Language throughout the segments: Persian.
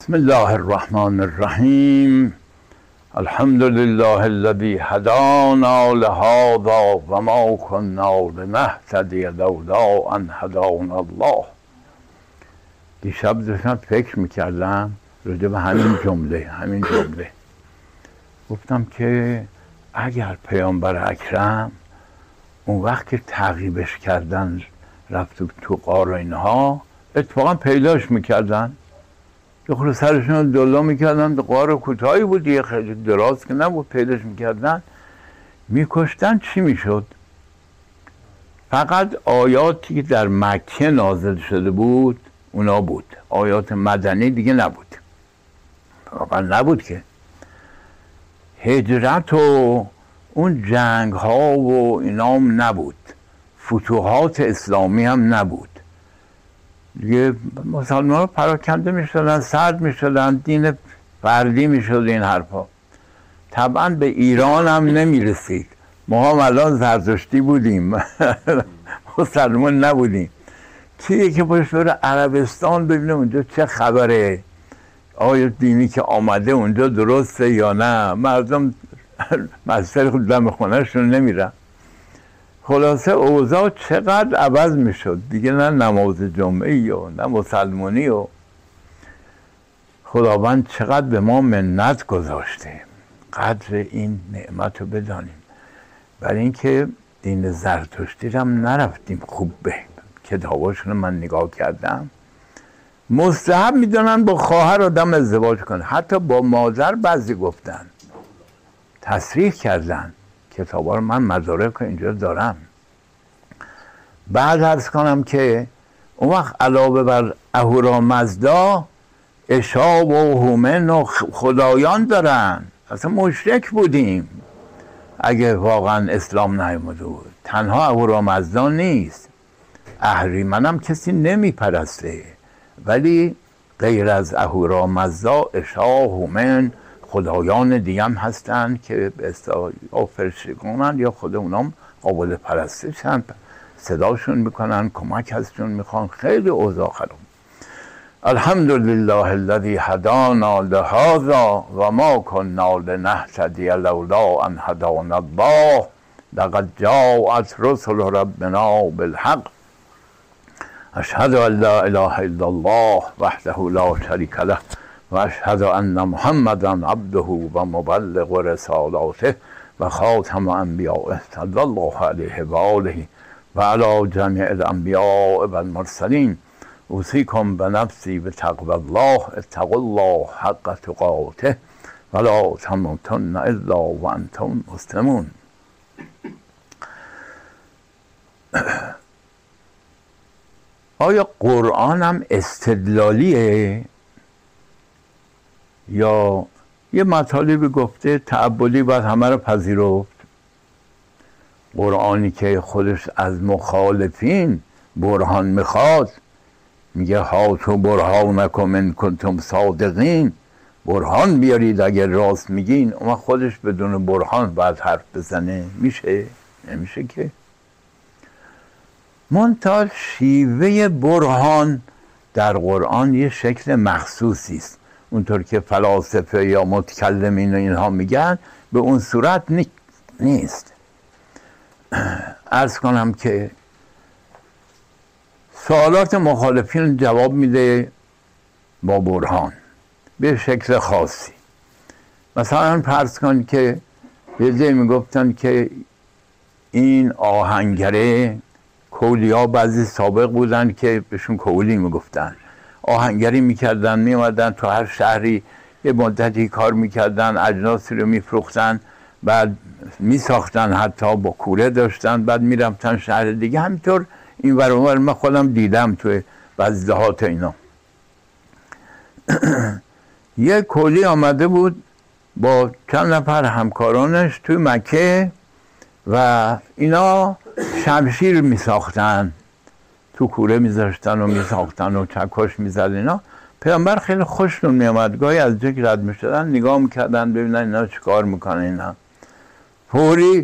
بسم الله الرحمن الرحیم. الحمد لله الذي هدانا لهذا وما كنا لنهتدي لولا ان هدانا الله. دیشب داشتم فکر میکردم راجع به همین جمله گفتم که اگر پیامبر اکرم اون وقت که تعقیبش کردن رفت تو غار و اینها اتفاقا پیداش میکردن، یه خود سرشون دلا میکردن، غار کوتاهی بود یه خیلی دراز که نبود، پیداش میکردن میکشتن، چی میشد؟ فقط آیاتی که در مکه نازل شده بود اونا بود، آیات مدنی دیگه نبود. واقعا نبود که هجرت و اون جنگ ها و اینام نبود، فتوحات اسلامی هم نبود دیگه. مسلمان ها پراکنده می شدن، سرد می شدن، دین فردی می شد، این حرفا طبعا به ایران هم نمی رسید. ما هم الان زرتشتی بودیم مسلمان نبودیم. چیه که باش بره عربستان ببینه اونجا چه خبره، آیا دینی که آمده اونجا درسته یا نه. مردم مسجد خود دم خونه شون نمیرن. خلاصه اوضاع چقدر عوض میشد دیگه، نه نماز جمعه و نه مسلمانی. و خداوند چقدر به ما منت گذاشته، قدر این نعمت رو بدانیم. برای اینکه دین زرتشتی هم نرفتیم خوب، به کتاباشون من نگاه کردم مستحب میدونن با خواهر آدم ازدواج کنه، حتی با مادر بعضی گفتن، تصریح کردن. کتابا رو من مدارک اینجا دارم. بعد عرض کنم که اون وقت علاوه بر اهورامزدا اشاب و هومن و خدایان دارن. اصلا مشرک بودیم اگه واقعا اسلام نیامده بود. تنها اهورامزدا نیست، اهریمن هم کسی نمیپرسته، ولی غیر از اهورامزدا اشا هومن خدایان دیگه هم هستن که به اصطلاح فرشتگانن یا خود اونام قابل پرستش هم، صداشون میکنن، کمک ازشون میخوان. خیلی اوضاع خراب. الحمد لله الذي هدانا لهذا وما كنا لنهتدي لولا ان هدانا الله لقد جاءت رسل ربنا بالحق اشهد ان لا اله الا الله وحده لا شريك له واشهد ان محمدا عبده و مبلغ رسالاته و خاتم انبیائه صلی الله علیه و آله و علی جمیع الانبیاء و المرسلین. اوصیکم بنفسی بتقوی الله، اتقوا الله حق تقاته ولا تموتن الا وانتم مسلمون. آیا قرآن هم استدلالیه یا یه مطالبی گفته تعبدی باید همه رو پذیرفت؟ قرآنی که خودش از مخالفین برهان میخواد، میگه هاتوا برهانکم ان کنتم صادقین، برهان بیارید اگر راست میگین. اما خودش بدون برهان باید حرف بزنه؟ میشه؟ نمیشه که. منتها شیوه برهان در قرآن یه شکل مخصوصی است، اونطور که فلاسفه یا متکلمین و اینها میگن به اون صورت نیست. عرض کنم که سوالات مخالفین جواب میده با برهان به شکل خاصی. مثلا فرض کن که یه جایی میگفتن که این آهنگره، کولیا بعضی سابق بودن که بهشون کولی میگفتن، آهنگری میکردن، میومدن تو هر شهری یه مدتی کار میکردن، اجناسی رو میفروختن، بعد میساختن، حتی با کوره داشتن، بعد میرفتن شهر دیگه. همینطور این ور اون ور من خودم دیدم توی بعضی دهات اینا. یه کولی آمده بود با چند نفر همکارانش توی مکه و اینا شمشیر میساختن، تو کوره میذاشتن و میساختن و چکش میزدن. اینا پیامبر خیلی خوششون میامد، گاهی از جا که رد میشدن نگاه میکردن ببینن اینا چیکار میکنن. اینا فوری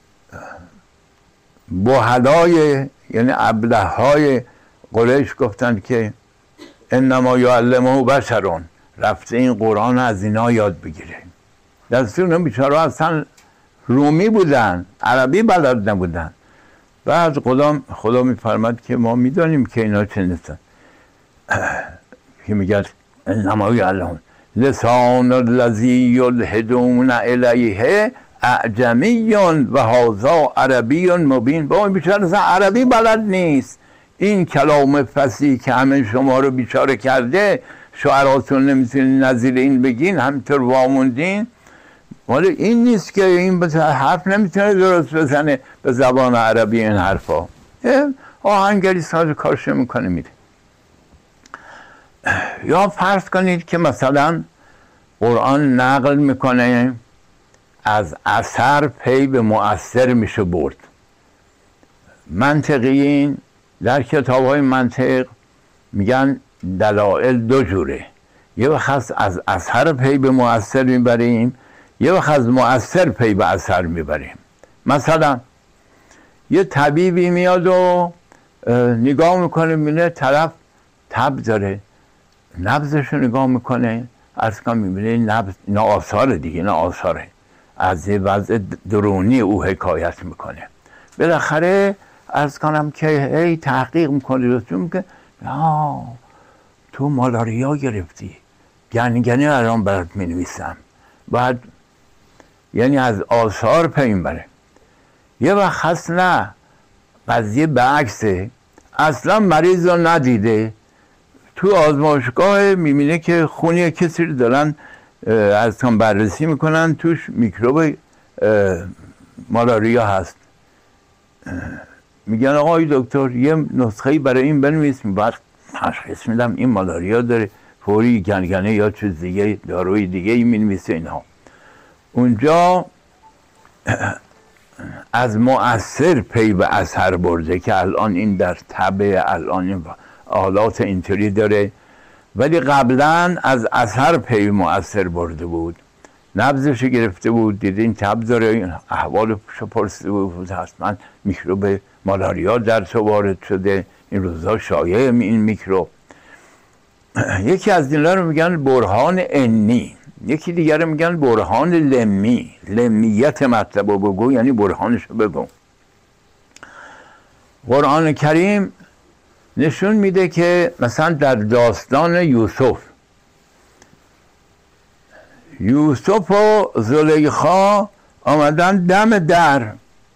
بوهدای یعنی ابله‌های قریش گفتن که انما یعلمه بشرون، رفته این قرآن از اینا یاد بگیره. دستور اون بیچاره اصلا رومی بودن، عربی بلد نبودن. بعد خدا میفرماد که ما میدانیم که اینا چه نیستن، که میگه نمایی علم لسان الذی یلحدون الیه اعجمی و هذا عربی مبین. با این بیچاره اصلا عربی بلد نیست. این کلام فصیح که همه شما رو بیچاره کرده، شعراتون نمیتونین نظیر این بگین، همینطور واموندین. ولی این نیست که این حرف نمیتونه درست بزنه به زبان عربی این حرفا. آهنگری ساز کارش میکنه میره. یا فرض کنید که مثلا قرآن نقل میکنه از اثر پی به مؤثر میشه برد. منطقیین در کتاب های منطق میگن دلائل دو جوره، یه وقت از اثر پی به مؤثر میبریم، یه وقت از مؤثر پی به اثر میبریم. مثلا یه طبیبی میاد و نگاه میکنه میبینه طرف تب داره، نبضش رو نگاه میکنه، عرض کنم میبینه نبض، اینا آثاره دیگه، اینا آثاره، از یه وضع درونی او حکایت میکنه. بالاخره عرض کنم که هی تحقیق میکنه، رسون که تو مالاریا گرفتی، گنی الان برات مینویسم. بعد یعنی از آثار پی بره. یه وقت هست نه، قضیه برعکسه، اصلا مریض رو ندیده، تو آزمایشگاه میبینه که خونی کسی رو دارن از کام بررسی میکنن، توش میکروب مالاریا هست. میگن آقای دکتر یه نسخه‌ای برای این بنویس. بعد تشخیص میدم این مالاریا داره، فوری گنگنه یا چیز دیگه، داروی دیگه ای مینویسه اینها. اونجا از مؤثر پی به اثر برده که الان این در تبع، الان این آلات اینطوری داره، ولی قبلا از اثر پی مؤثر برده بود. نبضش گرفته بود، دیده این تب داره، احوالش پرسیده بود، حتما میکروب مالاریا در تو وارد شده، این روزها شایع این میکروب. یکی از اینا رو میگن برهان عنی، یکی دیگر رو میگن برهان لمی. لمیت مطلب رو بگو یعنی برهانش رو بگو. قرآن کریم نشون میده که مثلا در داستان یوسف و زلیخا آمدن دم در،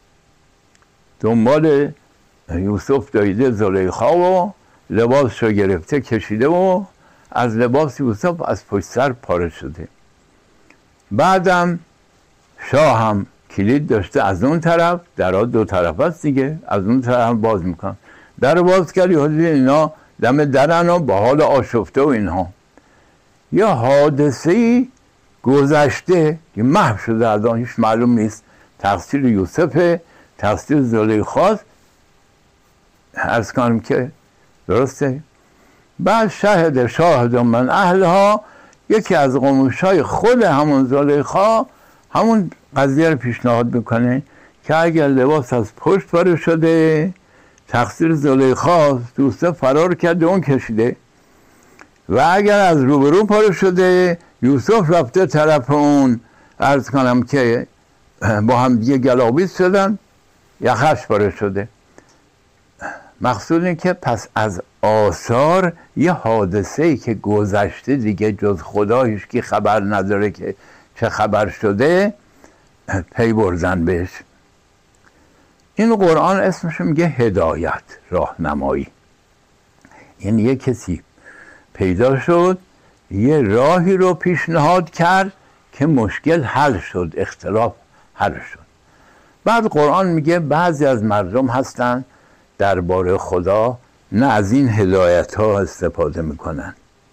دنبال یوسف دایده زلیخا و لباسش رو گرفته کشیده و از لباس یوسف از پشت سر پاره شده. بعدم شاه هم کلید داشته، از اون طرف درها دو طرف هست دیگه، از اون طرف هم باز میکن، در باز کردی اینا دم درن و با حال آشفته و اینها. یا حادثه‌ای گذشته که محو شده، از آن هیچ معلوم نیست تقصیر یوسف، تقصیر زلیخاست، عرض کنم که درسته. بعد شاهد من اهلها، یکی از قومشای خود همون زلیخا همون قضیه رو پیشنهاد میکنه که اگر لباس از پشت پاره شده تقصیر زلیخاست، یوسف فرار کرده اون کشیده، و اگر از روبرو پاره شده یوسف رفته طرف اون، عرض کنم که با هم دیگه گلاویز شدن، یخش پاره شده. مقصود اینه که پس از آثار یه حادثه‌ای که گذشته دیگه جز خدا هیچ کی خبر نداره که چه خبر شده، پی بردن بهش. این قرآن اسمش میگه هدایت، راهنمایی. یعنی یه کسی پیدا شد یه راهی رو پیشنهاد کرد که مشکل حل شد، اختلاف حل شد. بعد قرآن میگه بعضی از مردم هستن درباره خدا نه از این هدایت ها استفاده میکنن،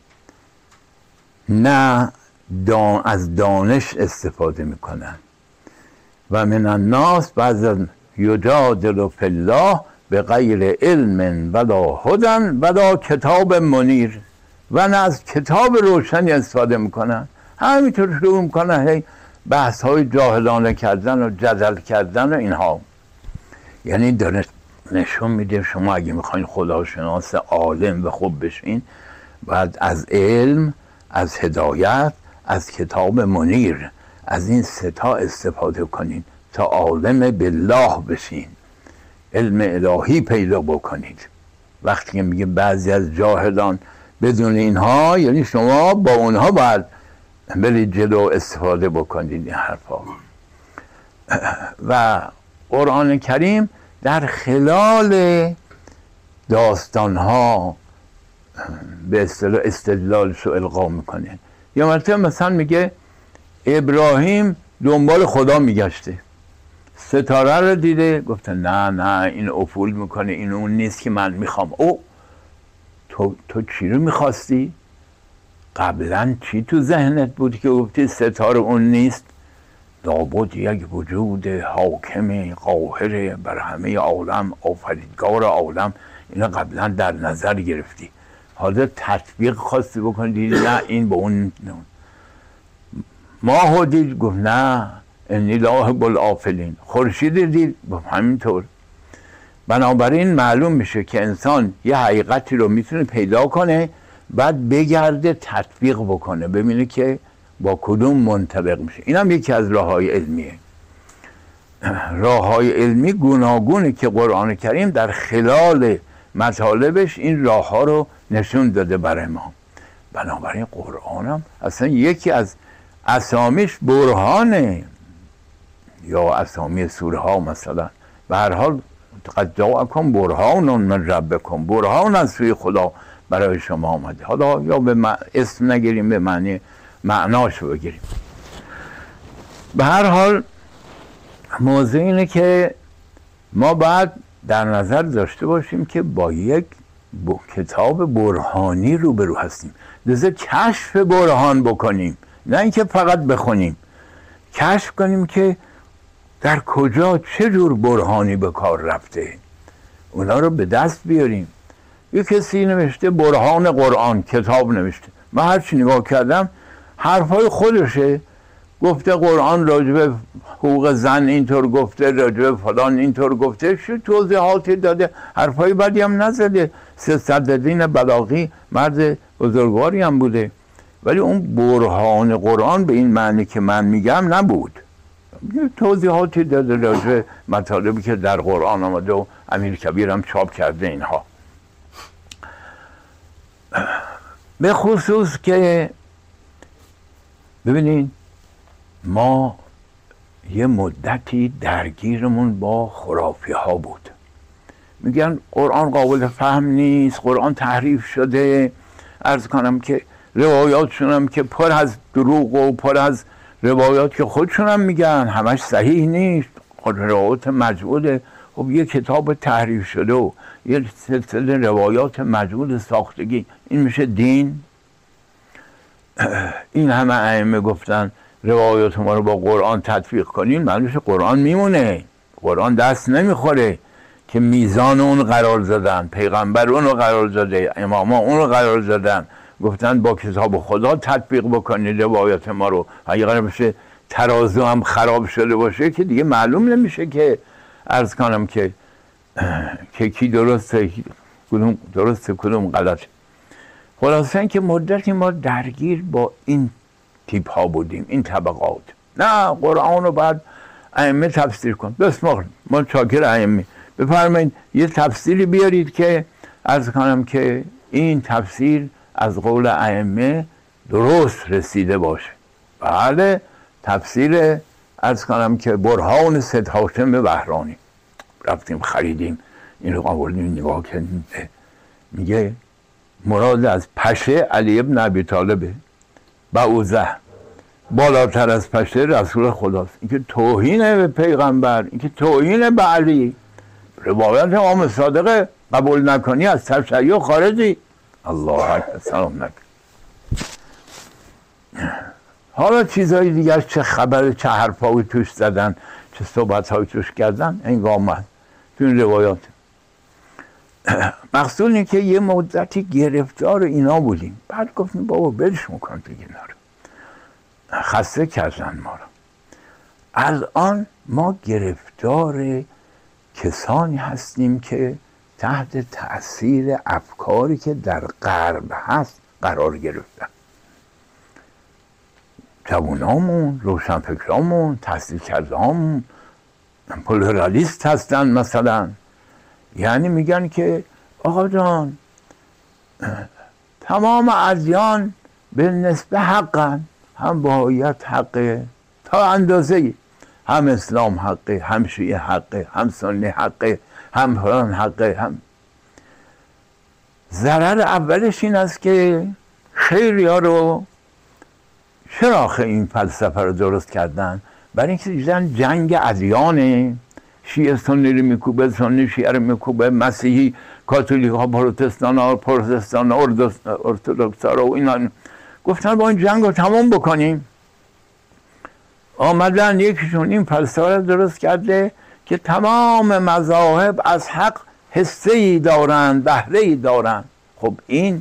نه از دانش استفاده میکنن. و من الناس بعضی یجادل فی الله به غیر علم ولا هدی ولا کتاب منیر، و نه از کتاب روشنی استفاده میکنن، همینطور شروع میکنن هی بحث های جاهلانه کردن و جدل کردن و اینها. یعنی داره نشون میده شما اگه میخواین خداشناس عالم و خوب بشین، باید از علم، از هدایت، از کتاب منیر، از این سه تا استفاده کنین تا عالم بالله بشین، علم الهی پیدا بکنید. وقتی که میگه بعضی از جاهلان بدون اینها، یعنی شما با اونها باید برید جلو استفاده بکنید این حرفا. و قرآن کریم در خلال داستانها به اصطلاح استدلالش رو القا میکنه. یا مثلا میگه ابراهیم دنبال خدا میگشته، ستاره رو دیده، گفته نه این افول میکنه، این اون نیست که من میخوام. او تو چی رو میخواستی؟ قبلا چی تو ذهنت بود که گفتی ستاره اون نیست؟ لابد یک وجود حاکم قاهر بر همه عالم، آفریدگار عالم، اینا قبلا در نظر گرفتی، حالا تطبیق خواستی بکنی، دیدی نه این به اون ماهو دید، گفت نه انی لا احب الآفلین. خورشید دید، گفت همینطور. بنابراین معلوم میشه که انسان یه حقیقتی رو میتونه پیدا کنه، بعد بگرده تطبیق بکنه، ببینه که با کدوم منطبق میشه. این هم یکی از راههای علمیه. راههای علمی گوناگونه که قرآن کریم در خلال مطالبش این راه ها رو نشون داده برای ما. بنابراین قرآن هم اصلا یکی از اسامیش برهانه، یا اسامی سوره ها مثلا. به هر حال قد جاءکم برهان من ربکم، برهان از سوی خدا برای شما آمده. حالا یا به اسم نگیریم، به معنی معناش رو بگیریم. به هر حال موضوع اینه که ما باید در نظر داشته باشیم که با یک کتاب برهانی روبرو هستیم. لذا کشف برهان بکنیم، نه اینکه فقط بخونیم. کشف کنیم که در کجا چه جور برهانی به کار رفته، اونا رو به دست بیاریم. یه کسی نوشته برهان قرآن، کتاب نوشته، من هرچی نگاه کردم حرفای خودشه. گفته قرآن راجب حقوق زن اینطور گفته، راجب فلان اینطور گفته، شو توضیحاتی داده، حرفای بدی هم نزده. صدرالدین بلاغی مرد بزرگواری هم بوده، ولی اون برهان قرآن به این معنی که من میگم نبود. توضیحاتی داده راجب مطالبی که در قرآن آمده و امیر کبیر هم چاپ کرده اینها. به خصوص که ببینید ما یه مدتی درگیرمون با خرافی ها بود. میگن قرآن قابل فهم نیست، قرآن تحریف شده. عرض کنم که روایاتشون هم که پر از دروغ و پر از روایات که خودشون هم میگن همش صحیح نیست، روایات مجهوله. خب یه کتاب تحریف شده و یه سلسله روایات مجهول ساختگی، این میشه دین؟ این همه ائمه گفتن روایات ما رو با قرآن تطبیق کنین، معلومه قرآن میمونه. قرآن دست نمیخوره که میزان اون قرار زدن، پیغمبر اون رو قرار زده، اماما اون رو قرار زدن، گفتن با کتاب خدا تطبیق بکنید روایات ما رو. اگه قرار بشه ترازو هم خراب شده باشه که دیگه معلوم نمیشه که عرض کنم که کی درسته، کدوم درسته کدوم غلطه. خلاصه این که مدتی ما درگیر با این تیپ ها بودیم، این طبقات. نه قرآن رو باید ائمه تفسیر کن. بسم ما چاکر ائمه، بفرمایید یه تفسیری بیارید که عرض کنم که این تفسیر از قول ائمه درست رسیده باشه. بله تفسیر عرض کنم که برهان سید هاشم بهرانی، رفتیم خریدیم این رو آوردیم نگاه کردیم، میگه مراد از پشه علی ابن ابی طالبه، بعوزه بالاتر از پشه رسول خداست. این که توهینه به پیغمبر، این که توهینه به علی. روایت امام صادق قبول نکنی از تشیع خارجی. الله اکبر، سلام نکن. حالا چیزهای دیگر چه خبره، چه حرفایی توش زدن، چه صحبت‌هایی توش کردن، این آمد تو این روایات. مقصود اینه که یه مدتی گرفتار اینا بودیم، بعد گفتیم بابا برش میکنم دیگه اینا رو، خسته کردن ما رو. الان ما گرفتار کسانی هستیم که تحت تأثیر افکاری که در غرب هست قرار گرفتن. جوانامون، روشنفکرامون، تحصیل کرده هامون پلورالیست هستن مثلا. یعنی میگن که آقا جان تمام ادیان به نسبه حقن، هم بهاییت حقه تا اندازه، هم اسلام حقه، هم شیعه حقه، هم سنی حقه، هم فلان حقه. هم ضرر اولش این است که خیلی ها رو چرا این فلسفه رو درست کردن؟ برای اینکه دیدن جنگ ادیانه، شیعه سنی رو میکوبه، سنی شیعه رو میکوبه، مسیحی کاتولیک ها پروتستان ها ارتدوکس ها رو اینا، گفتن با این جنگ رو تمام بکنیم. آمدن یکیشون این فلسفه رو درست کرده که تمام مذاهب از حق حصه‌ای دارند، بهره‌ای دارند. خب این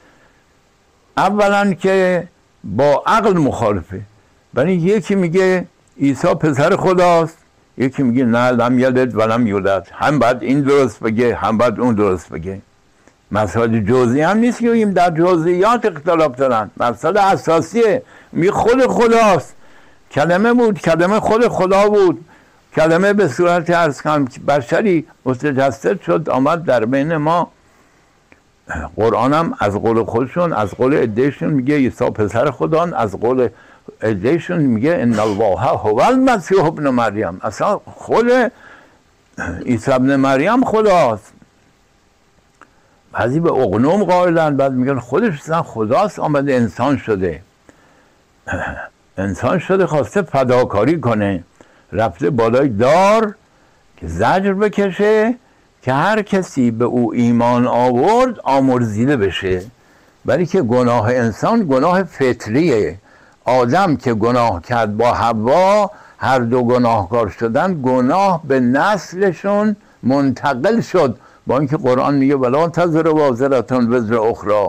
اولا که با عقل مخالفه. برای یکی میگه عیسی پسر خداست، یکی میگه نه لم یلد و لم یولد. هم باید این درست بگه، هم باید اون درست بگه. مسائل جزئی هم نیست که بگیم در جزئیات اختلاف دارن، مسائل اساسیه. میگه خود خداست، کلمه بود، کلمه خود خدا بود، کلمه به صورت عرض کنم که بشری متجسد شد آمد در بین ما. قرآن هم از قول خودشون، از قول عدهشون میگه عیسی پسر خدان، از قول عدهشون میگه ان الله هو المسیح ابن مریم. اصلا خود عیسی ابن مریم خداست. بعضی به اقنوم قائلن، بعد میگن خودش اصلا خداست، آمده انسان شده. انسان شده خواسته فداکاری کنه، رفته بالای دار که زجر بکشه که هر کسی به او ایمان آورد آمرزیده بشه. ولی که گناه انسان گناه فطریه. آدم که گناه کرد با حوا، هر دو گناهکار شدن، گناه به نسلشون منتقل شد. با اینکه قرآن میگه ولا تزر وازرة وزر اخری.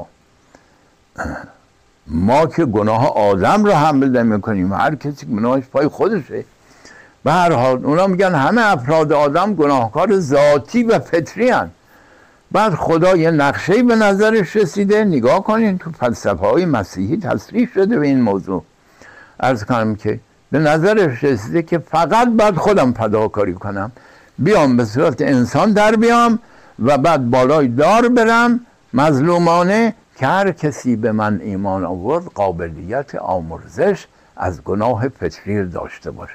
ما که گناه آدم رو حمل نمی کنیم، هر کسی گناهش پای خودشه. به هر حال اونا میگن همه افراد آدم گناهکار ذاتی و فطری هن. بعد خدا یه نقشه‌ای به نظرش رسیده. نگاه کنین تو فلسفه های مسیحی تصریح شده به این موضوع. عرض کنم که به نظرش رسیده که فقط باید خودم فداکاری کنم، بیام به صورت انسان در بیام و بعد بالای دار برم مظلومانه که هر کسی به من ایمان آورد قابلیت آمرزش از گناه فطری داشته باشه.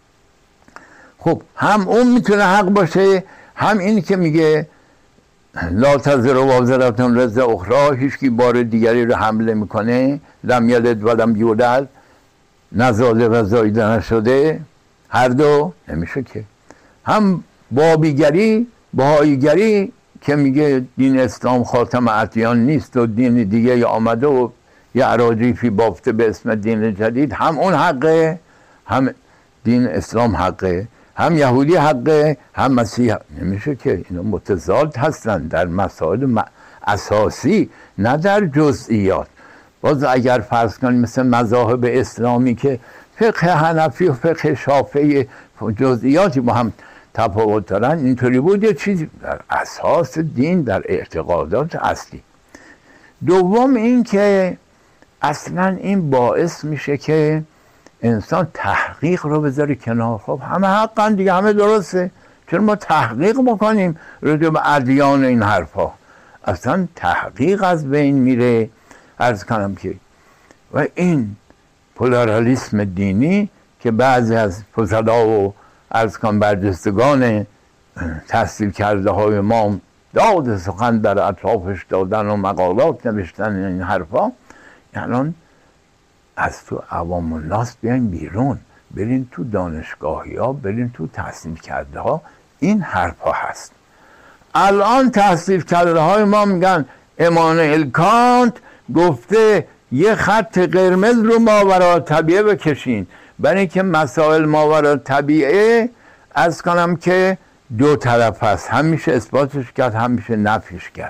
خب هم اون میتونه حق باشه، هم این که میگه لا تزر وازرة وزر اخری، هیچ کی بار دیگری رو حمله میکنه، لم یلد و لم یولد، نزاده و زایده نشده، هر دو نمیشه که. هم بابیگری، بهاییگری که میگه دین اسلام خاتم ادیان نیست و دین دیگه آمده و یه اراجیفی بافته به اسم دین جدید، هم اون حقه، هم دین اسلام حقه، هم یهودی حقه، هم مسیح. نمیشه که اینا متضاد هستن در مسائل اساسی، نه در جزئیات. باز اگر فرض کنیم مثل مذاهب اسلامی که فقه حنفی و فقه شافعی جزئیاتی با هم تفاوت دارن، اینطوری بود یه چیزی در اساس دین، در اعتقادات اصلی. دوم این که اصلا این باعث میشه که انسان تحقیق رو بذاره کنار. خب همه حقا دیگه، همه درسته، چرا ما تحقیق بکنیم راجع به ادیان این حرفا؟ اصلا تحقیق از بین میره. عرض کنم که و این پلورالیسم دینی که بعضی از فضلا و عرض کنم برجستگان تحصیل کرده های ما داد سخن در اطرافش دادن و مقالات نوشتن این حرفا، الان از تو عوام الناس بیاین بیرون، برین تو دانشگاهی ها، برین تو تحصیل کرده ها، این حرفا هست. الان تحصیل کرده های ما میگن امانوئل کانت گفته یه خط قرمز رو ماورا طبیعه بکشین، برای اینکه مسائل ماورا طبیعه از کنم که دو طرف هست، هم میشه اثباتش کرد، هم میشه نفیش کرد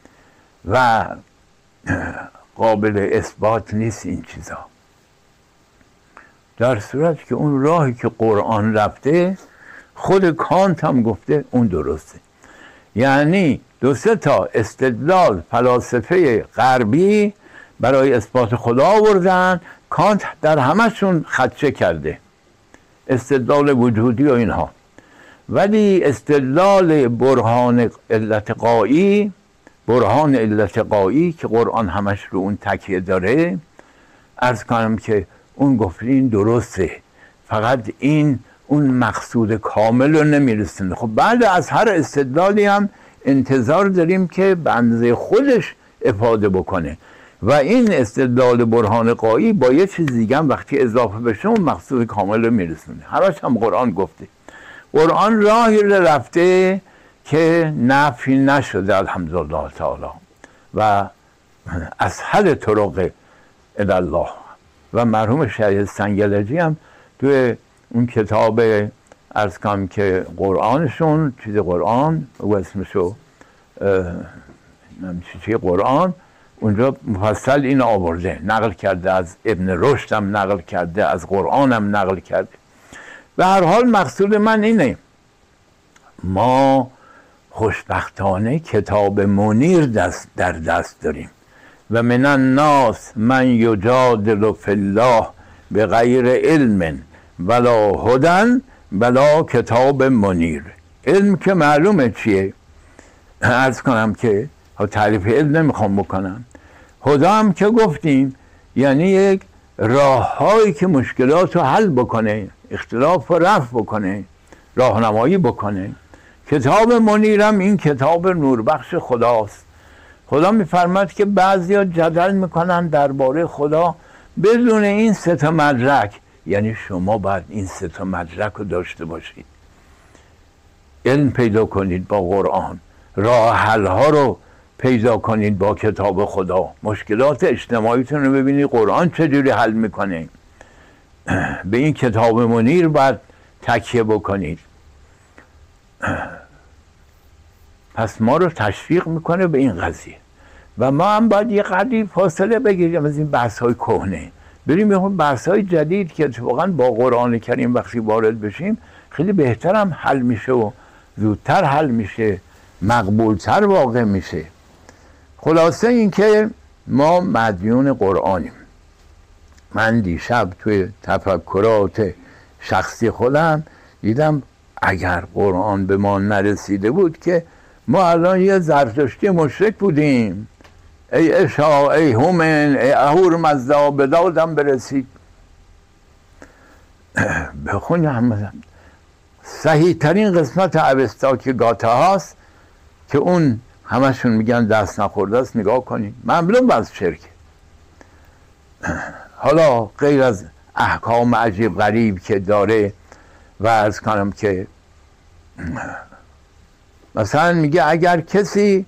و قابل اثبات نیست این چیزا. در صورت که اون راهی که قرآن رفته، خود کانت هم گفته اون درسته. یعنی دو سه تا استدلال فلاسفه غربی برای اثبات خدا آوردن، کانت در همشون خدشه کرده، استدلال وجودی و اینها، ولی استدلال برهان علت قایی که قرآن همش رو اون تکیه داره، عرض کنم که اون گفتین درسته، فقط این اون مقصود کامل رو نمیرسونه. خب بعد از هر استدلالی هم انتظار داریم که به اندازه خودش افاده بکنه و این استدلال برهان قایی با یه چیز دیگه هم وقتی اضافه بشه اون مقصود کامل رو میرسونه. همش هم قرآن گفته، قرآن راهی رفته که نفی نشده الحمدلله تعالی و اسهل طرق الله. و مرحوم شهید سنگلجی هم توی اون کتاب عرض کنم که قرآنشون چیز قرآن و اسمشو چیزی قرآن، اونجا مفصل این آورده، نقل کرده، از ابن رشد هم نقل کرده، از قرآن هم نقل کرده. به هر حال مقصود من اینه، ما خوشبختانه کتاب منیر در دست داریم و من الناس من یجادل فی الله بغیر علم ولا هدی ولا کتاب منیر. علم که معلومه چیه، عرض کنم که تعریف علم نمیخوام بکنم. هدا هم که گفتیم یعنی یک راههایی که مشکلات رو حل بکنه، اختلاف رو رفع بکنه، راهنمایی بکنه. کتاب منیرم این کتاب نوربخش خداست. خدا میفرماد که بعضیا جدل میکنن درباره خدا بدون این 3 مدرک، یعنی شما باید این 3 مدرک رو داشته باشید، علم پیدا کنید با قرآن، راه حل ها رو پیدا کنید با کتاب خدا، مشکلات اجتماعیتون رو ببینید قرآن چجوری حل میکنه، به این کتاب منیر باید تکیه بکنید. پس ما رو تشویق میکنه به این قضیه و ما هم باید یه قدری فاصله بگیریم از این بحث های کهنه، بریم یه بحث های جدید که اتفاقا با قرآن کریم وقتی وارد بشیم خیلی بهتر هم حل میشه و زودتر حل میشه، مقبولتر واقع میشه. خلاصه این که ما مدیون قرآنیم. من دیشب توی تفکرات شخصی خودم دیدم اگر قرآن به ما نرسیده بود که ما الان یه زرتشتی مشرک بودیم. ای اشا، ای هومن، ای اهورمزدا، به دادم برسید. بخونیم صحیح ترین قسمت اوستا که گاته هاست که اون همشون میگن دست نخورده است، نگاه کنید، مملو از شرک. حالا غیر از احکام عجیب غریب که داره و عرض کنم که مثلا میگه اگر کسی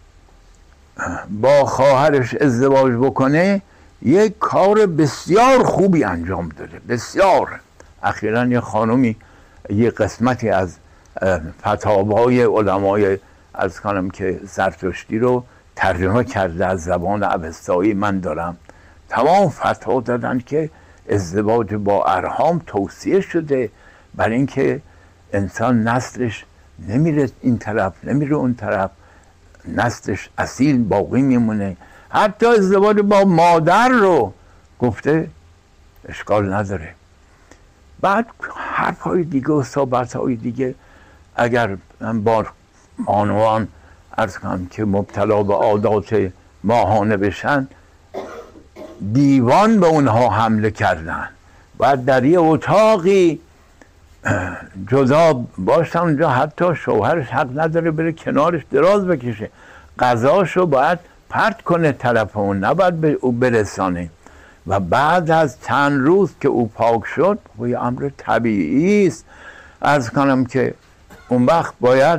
با خواهرش ازدواج بکنه یک کار بسیار خوبی انجام داده، بسیار. اخیراً یه خانومی یه قسمتی از فتاوای علمای عرض کنم که زرتشتی رو ترجمه کرده از زبان اوستایی من دارم. تمام فتوا دادن که ازدواج با ارحام توصیه شده برای اینکه انسان نسلش نمیره این طرف نمیره اون طرف، نسلش اصیل باقی میمونه. حتی ازدواج با مادر رو گفته اشکال نداره. بعد حرفهای دیگه و صحبتهای دیگه اگر با مانوان عرض کنم که مبتلا به عادات ماهانه بشن، دیوان به اونها حمله کردن، باید در یه اتاقی جدا باشن، اونجا حتی شوهرش حق نداره بره کنارش دراز بکشه، غذاشو باید پرت کنه طرف اون، نباید به او برسانه. و بعد از چند روز که او پاک شد، و یه امر طبیعی است، عرض کنم که اون وقت باید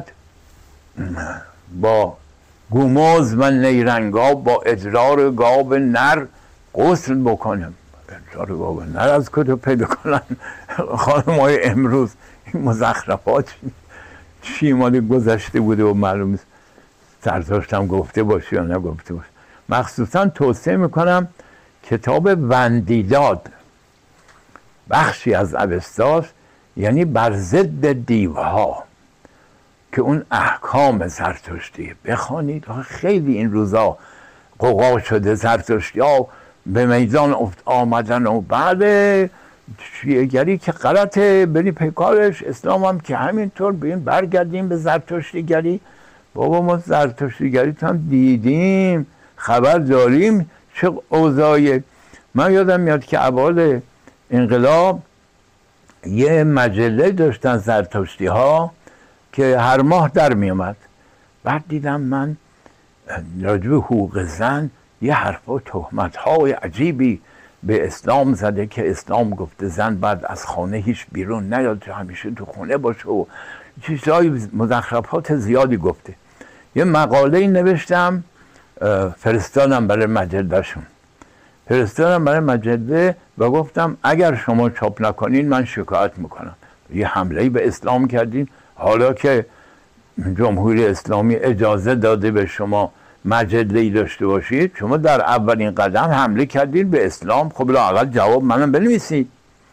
با گوموز و نیرنگاب با ادرار گاو نر غسل بکنم. ادرار گاو نر از کجا پیدا کنن خانم های امروز؟ این مزخرفات چی مالی گذشته بوده و معلوم سرزاشتم گفته باشی یا نگفته باشی. مخصوصا توصیه میکنم کتاب وندیداد، بخشی از اوستاست، یعنی بر ضد دیوها، که اون احکام زرتشتی بخوانید. خیلی این روزا قوقا شده زرتشتی ها به میدان آمدن و بعد شیعه‌گری که غلطه بریم پیکارش، اسلام هم که همینطور بریم برگردیم به زرتشتیگری. بابا ما زرتشتیگری هم دیدیم، خبر داریم چه اوضاعیه. من یادم میاد که اوایل انقلاب یه مجله داشتن زرتشتی ها که هر ماه در می اومد. بعد دیدم من راجب حقوق زن یه حرفا و تهمت های عجیبی به اسلام زده که اسلام گفته زن بعد از خانه هیچ بیرون نیاد، همیشه تو خونه باشه و چیزهای مزخرفات زیادی گفته. یه مقاله نوشتم فرستادم برای مجلهشون، فرستادم برای مجله و گفتم اگر شما چاپ نکنین من شکایت میکنم. یه حمله به اسلام کردین، حالا که جمهوری اسلامی اجازه داده به شما مجله‌ای داشته باشید، شما در اولین قدم حمله کردین به اسلام. خب لااقل جواب منم بنویسید.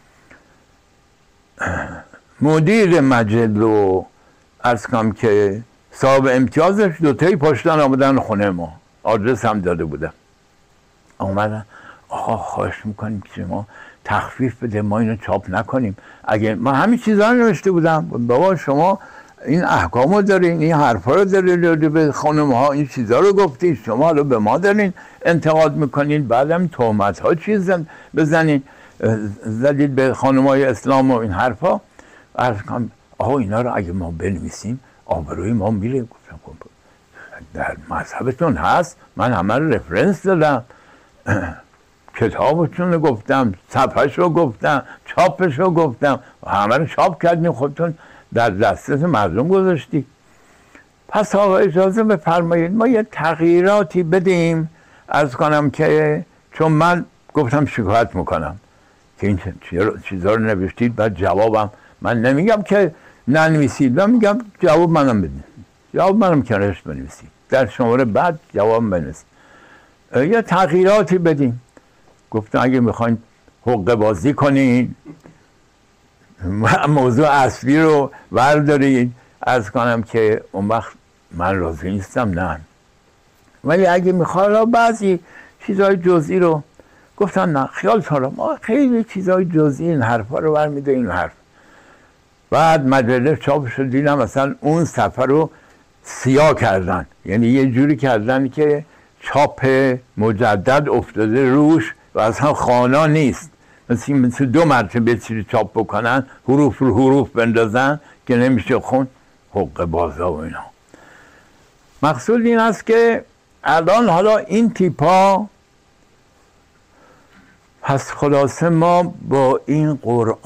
مدیر مجله رو عرض کنم که صاحب امتیازش دوتایی پشتن آمدن خونه ما، آدرس هم داده بودم. آمدن آقا خواهش میکنیم که ما تخفیف بده، ما اینو چاپ نکنیم. اگه من همین چیزا رو نوشته بودم، بابا شما این احکام رو دارین، این حرفا رو دارین، به خانم ها این چیزا رو گفتید، شما حالا به ما دارین انتقاد میکنین، بعدم تهمت ها چیز بزنین زدید به خانم های اسلام و این حرفا. عرض کنم آقا اینا رو اگه ما بنویسیم آبروی ما میره. گفتم در مذهبتون هست، من همه رو رفرنس دادم، کتابتون رو گفتم، صفحش رو گفتم، چاپش رو گفتم، همه رو چاپ کردیم، خودتون در دسترس مردم گذاشتی. پس آقا اجازه بفرمایید ما یه تغییراتی بدیم. عرض کنم که چون من گفتم شکایت میکنم که این چیزا رو نوشتید، بعد جوابم من نمیگم که ننویسید، من میگم جواب منم بدین، جواب منم کنارش بنویسید، در شماره بعد جواب بنویسید، یه تغییراتی بدیم. گفتم اگه میخواین حقه بازی کنین موضوع اصلی رو بردارید، عرض کنم که اون وقت من راضی نیستم، نه. ولی اگه میخواد بعضی چیزهای جزئی رو، گفتن نه خیالتون رو، ما خیلی چیزهای جزئی این حرفا رو برمیده این حرف. بعد مجله چاپ شد، دیدم مثلا اون صفحه رو سیاه کردن، یعنی یه جوری کردن که چاپ مجدد افتاده روش و اصلا خوانا نیست، مثل 2 مرتبه چیزی چاپ بکنن، حروف رو حروف بندازن که نمیشه خون، حقه بازا و اینا. مقصود این است که الان حالا این تیپا، پس خلاصه ما با این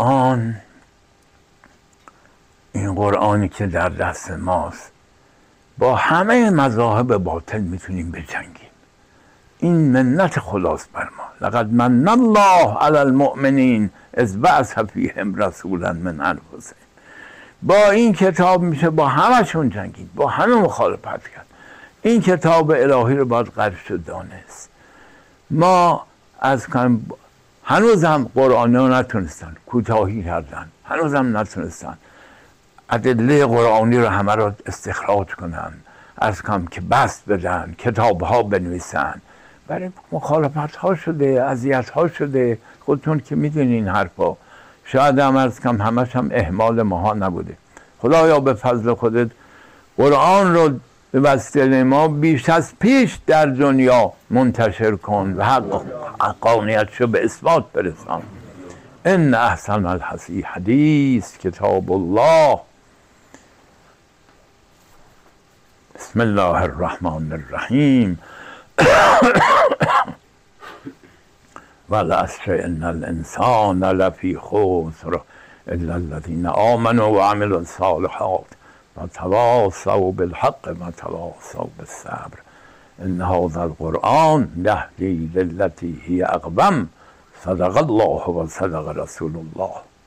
قرآنی که در دست ماست با همه مذاهب باطل میتونیم بجنگیم. این منت خداست بر ما. لقد من الله علی المؤمنین اذ بعث فیهم رسولا من انفسهم. با این کتاب میشه با همشون جنگید، با همه مخالفت کرد. این کتاب الهی رو باید قدرش دانست. ما از هنوز هم قرآن ها نتونستن، کوتاهی کردن، هنوز هم نتونستن ادله قرآنی رو همه رو استخراج کنن، از کم که بست بدن، کتاب ها بنویسن. برای مخالفت ها شده، اذیت ها شده، خودتون که میدونین این حرفا. شاید هم از کم همش هم اهمال ماها نبوده. خدایا به فضل خودت قرآن رو به وسیله ما بیش از پیش در دنیا منتشر کن و حقانیتشو به اثبات برسان. ان احسن الحدیث کتاب الله. بسم الله الرحمن الرحیم. والعصر ان الانسان لفی خسر الا الذین آمنوا وعملوا الصالحات وتواصوا بالحق وتواصوا بالصبر ان هذا القرآن یهدی للتی هی اقوم صدق الله و صدق رسول الله.